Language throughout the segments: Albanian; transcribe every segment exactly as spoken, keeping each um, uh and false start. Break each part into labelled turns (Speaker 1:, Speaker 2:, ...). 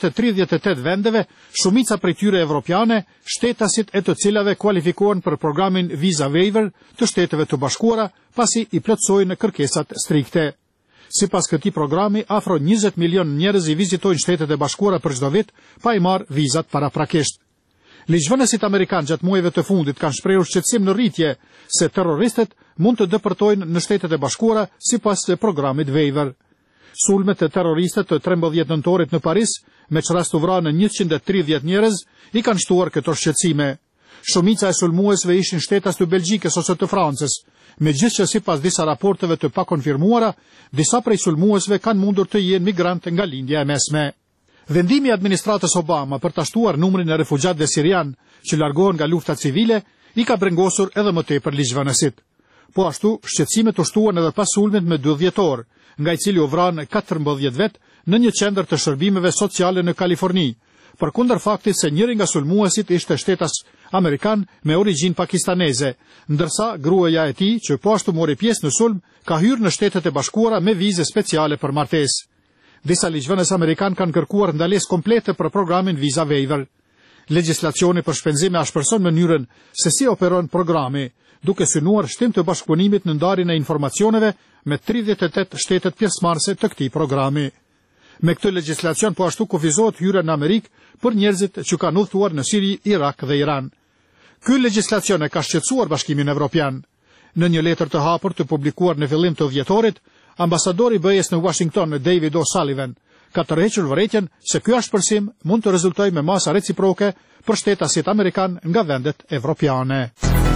Speaker 1: të tridhjetë e tetë vendeve, shumica prej tyre evropiane, shtetasit e të cilave kualifikohen për programin Visa Waiver të Shteteve të Bashkuara, pasi i plotësojnë kërkesat strikte. Sipas këtij programi, afro njëzet milion njerëz i vizitojnë Shtetet e Bashkuara për çdo vit, pa i marrë vizat paraprakisht. Ligjvënësit amerikanë gjatë muajve të fundit kanë shprehur shqetësim në rritje se terroristët mund të depërtojnë në Shtetet e Bashkuara sipas programit Waiver. Sulmet e terroristët të trembëdhjetë nëntorit në Paris, me çrast u vranë njëqind e tridhjetë njerëz, i kanë shtuar këto shqetësime. Shumica e sulmuesve ishin shtetas të Belgjikës ose të Francës, megjithëse sipas disa raporteve të pakonfirmuara, disa prej sulmuesve kanë mundur të jenë migrantë nga lindja e mesme. Vendimi i administratës Obama për ta shtuar numrin e refugjatëve sirian që largohen nga lufta civile i ka brengosur edhe më tepër ligjvënësit. Po ashtu, shqetësimet u shtuan edhe pas sulmit me dy dhjetor, nga i cili u vranë katërmbëdhjetë vet në një qendër të shërbimeve sociale në Kaliforni, përkundër faktit se njëri nga sulmuesit ishte shtetas amerikan me origjinë pakistaneze, ndërsa gruaja e tij, që po ashtu mori pjesë në sulm, ka hyrë në Shtetet e Bashkuara me vizë speciale për martesë. Disa ligjvënës amerikan kanë kërkuar ndalesë komplete për programin Visa Waiver. Legjislacioni për shpenzime ashpërson mënyrën se si operon programi, duke synuar shtim të bashkëpunimit në ndarjen e informacioneve me tridhjetë e tetë shtetet pjesëmarrëse të këtij programi. Me këtë legjislacion po ashtu kufizohet hyrja në Amerikë për njerëzit që kanë udhëtuar në Siri, Irak dhe Iran. Ky legjislacion e ka shqetësuar Bashkimin Evropian. Në një letër të hapur të publikuar në fillim të dhjetorit, ambasadori B E S në Washington, David O'Sullivan, ka tërhequr vërejtjen se ky ashpërsim mund të rezultojë me masa reciproke për shtetasit amerikan nga vendet evropiane.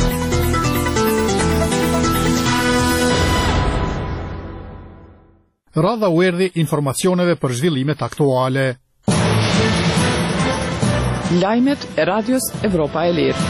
Speaker 1: Radha u erdhi informacioneve për zhvillimet aktuale.
Speaker 2: Lajmet e Radios Evropa e Lirë.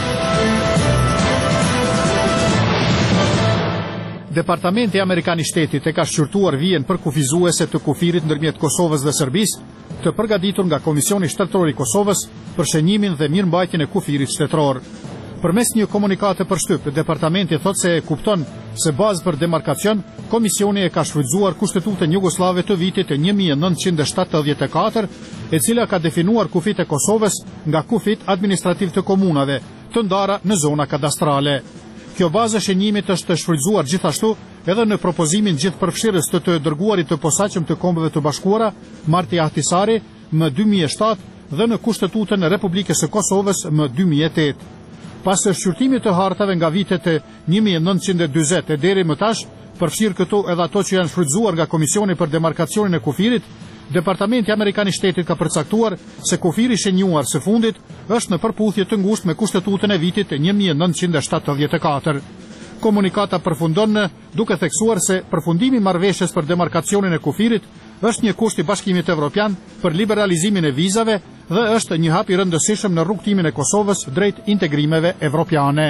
Speaker 1: Departamenti Amerikan i Shtetit e ka shqyrtuar vijen për kufizuese të kufirit ndërmjet Kosovës dhe Serbisë, të përgatitur nga Komisioni Shtetëror i Kosovës për shenjimin dhe mirëmbajtjen e kufirit shtetëror. Përmes një komunikate për shtyp, departamenti thotë se e kupton se bazë për demarkacion, komisioni e ka shfrytzuar Kushtetutën Jugoslave të vitit e një mijë e nëntëqind e shtatëdhjetë e katër, e cila ka definuar kufit e Kosovës nga kufit administrativ të komunave, të ndara në zona kadastrale. Kjo bazë shenjimit është shfrytzuar gjithashtu edhe në propozimin gjithëpërfshirës të të dërguarit të posaçëm të Kombeve të Bashkuara, Marti Ahtisari, më dy mijë e shtatë dhe në Kushtetutën e Republikës së Kosovës më dy mijë e tetë. Pas shqyrtimit të hartave nga vitet e një mijë e nëntëqind e dyzet e deri më tash, përfshirë këtu edhe ato që janë shfrytzuar nga Komisioni për demarkacionin e kufirit, Departamenti Amerikan i Shtetit ka përcaktuar se kufiri i shenjuar së fundit është në përputhje të ngushtë me Kushtetutën e vitit e një mijë e nëntëqind e shtatëdhjetë e katër. Komunikata përfundon në duke theksuar se përfundimi i marrëveshjes për demarkacionin e kufirit është një kusht i Bashkimit Evropian për liberalizimin e vizave dhe është një hap i rëndësishëm në rrugtimin e Kosovës drejt integrimeve evropiane.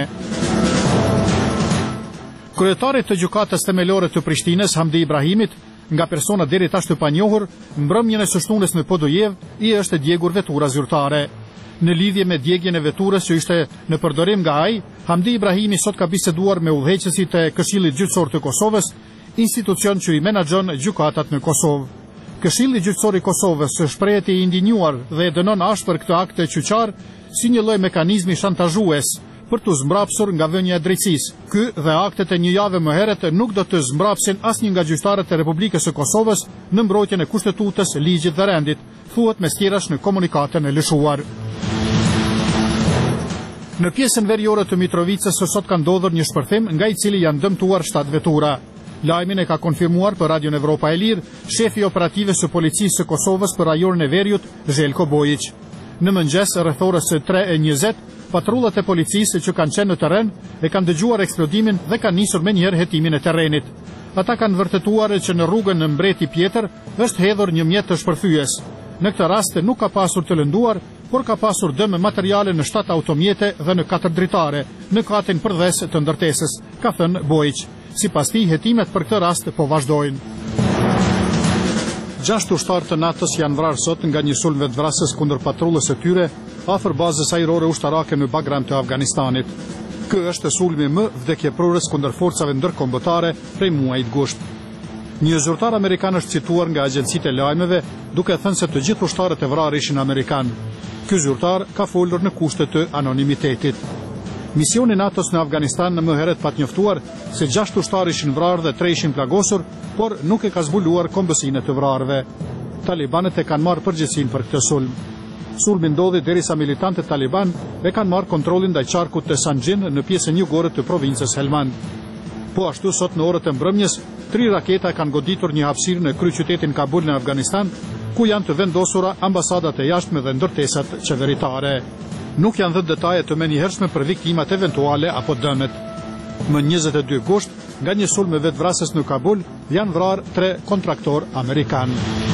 Speaker 1: Kryetari të gjykatës themelore të Prishtinës, Hamdi Ibrahimit, nga persona deri tash të panjohur, mbrëmjen e së shtunës në Podojev i është djegur vetura zyrtare. Në lidhje me djegjen e veturës që ishte në përdorim nga ai, Hamdi Ibrahimi sot ka biseduar me udhëheqësit e Këshillit Gjyqësor të Kosovës, institucion që i menaxhon gjykatat në Kosovë. Këshilli Gjyqësor i Kosovës shprehet i indinjuar dhe e dënon ashpër këtë akt të qyqar si një lloj mekanizmi shantazhues për të zmbrapsur nga vënia e drejtësisë. Ky dhe aktet e një jave më herët nuk do të zmbrapsin asnjë nga gjyqtarët e Republikës së Kosovës në mbrojtjen e Kushtetutës, ligjit dhe rendit, thuhet mes tjerash në komunikatën e lëshuar. Në pjesën veriore të Mitrovicës sot ka ndodhur një shpërthim nga i cili janë dëmtuar shtatë vetura. Lajmin e ka konfirmuar për Radion Evropa e Lirë shefi operative së policisë së Kosovës për rajonin e Veriut, Željko Bojić. Në mëngjes rreth orës tre e njëzet, patrullat e policisë që kanë qenë në terren e kanë dëgjuar eksplodimin dhe kanë nisur menjëherë hetimin e terrenit. Ata kanë vërtetuar që në rrugën në Mbreti Pjetër është hedhur një mjet të shpërthyes. Në këtë rast nuk ka pasur të lënduar, por ka pasur dëm materiale në shtatë automjete dhe në katër dritare, në katin përdhes të ndërtesës, ka thënë Bojić. Sipas tij, hetimet për këtë rast po vazhdojnë. Gjashtë ushtarë të natës janë vrarë sot nga një sulm vetvrasës kundër patrullës së tyre afër bazës ajrore ushtarake në Bagram të Afganistanit. Ky është sulmi më vdekjeprurës kundër forcave ndërkombëtare prej muajit gusht. Një zyrtar amerikan është cituar nga agjencitë e lajmeve duke thënë se të gjithë ushtarët e vrarë ishin amerikan. Ky zyrtar ka folur në kushte të anonimitetit. Misioni NATO-s në Afganistan në më herët pat njoftuar se gjashtë ushtarë ishin vrarë dhe tre ishin plagosur, por nuk e ka zbuluar kombësinë të vrarëve. Talibanët e kanë marrë përgjegjësinë për këtë sulm. Sulmi ndodhi derisa militantët Taliban e kanë marrë kontrollin ndaj qarkut të Sanjin në pjesën jugore të provincës Helmand. Po ashtu sot në orët e mbrëmjes, tri raketa kanë goditur një hapësirë në kryeqytetin Kabul në Afganistan, ku janë të vendosura ambasadat e jashtme dhe ndërtesat qeveritare. Nuk janë dhënë detaje të menjëhershme për viktimat eventuale apo dëmet. Më njëzet e dy gusht, nga një sulm me vetvrasës në Kabul, janë vrarë tre kontraktor amerikan.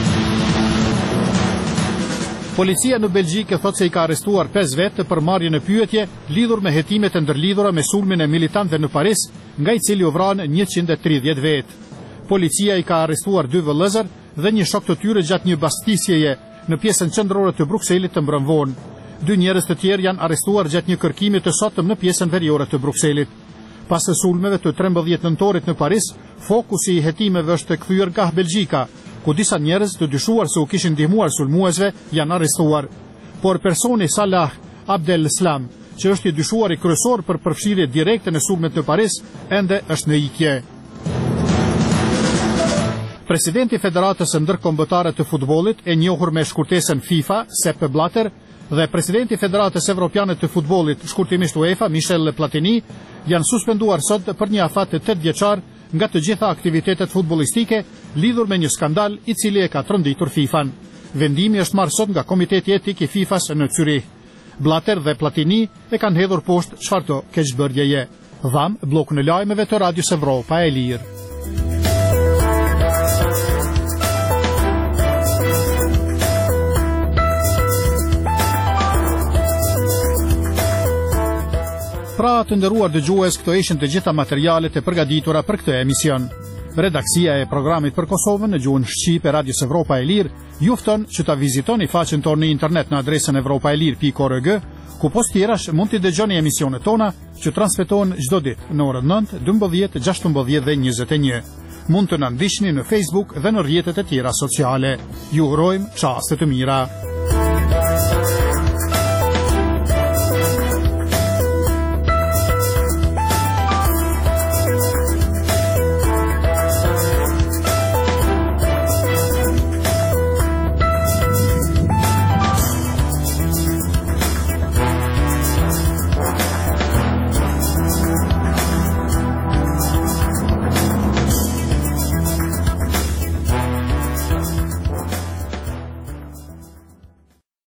Speaker 1: Policia në Belgjikë thotë se i ka arrestuar pesë vetë për marrjen e pyetje lidhur me hetimet e ndërlidhura me sulmin e militantëve në Paris, nga i cili u vranë njëqind e tridhjetë vetë. Policia i ka arrestuar dy vëllezër dhe një shok të tyre gjatë një bastisjeje në pjesën qendrore të Brukselit të mbrëmvonë. Dy njerëz të tjerë janë arrestuar gjatë një kërkimi të sotëm në pjesën veriore të Brukselit. Pas së sulmeve të trembëdhjetë nëntorit në Paris, fokusi i hetimeve është kthyer nga Belgjika, ku disa njerëz të dyshuar se u kishin ndihmuar sulmuesve janë arrestuar. Por personi Salah Abdel Islam, që është i dyshuar i kryesor për përfshirje direkte në sulmet në Paris, ende është në ikje. Presidenti i Federatës së Ndërkombëtare të Futbollit, e njohur me shkurtesën FIFA, Sepp Blatter, dhe presidenti i Federatës Evropiane të Futbollit, shkurtimisht UEFA, Michel Platini, janë suspenduar sot për një afat të tetë vjeçar nga të gjitha aktivitetet futbollistike lidhur me një skandal i cili e ka tronditur FIFA-n. Vendimi është marrë sot nga Komiteti Etik i FIFA-s në Zyrich. Blatter dhe Platini e kanë hedhur poshtë çfarëdo keqbërjeje. Dham blokun e lajmeve të Radios Evropa e Lirë. Pra të nderuar dëgjues, këto ishin të gjitha materialet e përgatitura për këtë emision. Redaksia e programit për Kosovën në gjuhën shqipe Radios Evropa e Lirë ju fton që ta vizitoni faqen tonë në internet në adresën evropaelir pikë org, ku post tjerash mund të dëgjoni emisionet tona që transmetohen çdo ditë në orën nëntë, dymbëdhjetë, gjashtëmbëdhjetë dhe njëzet e një. Mund të na ndiqni në Facebook dhe në rrjetet e tjera sociale. Ju urojmë çaste të mira.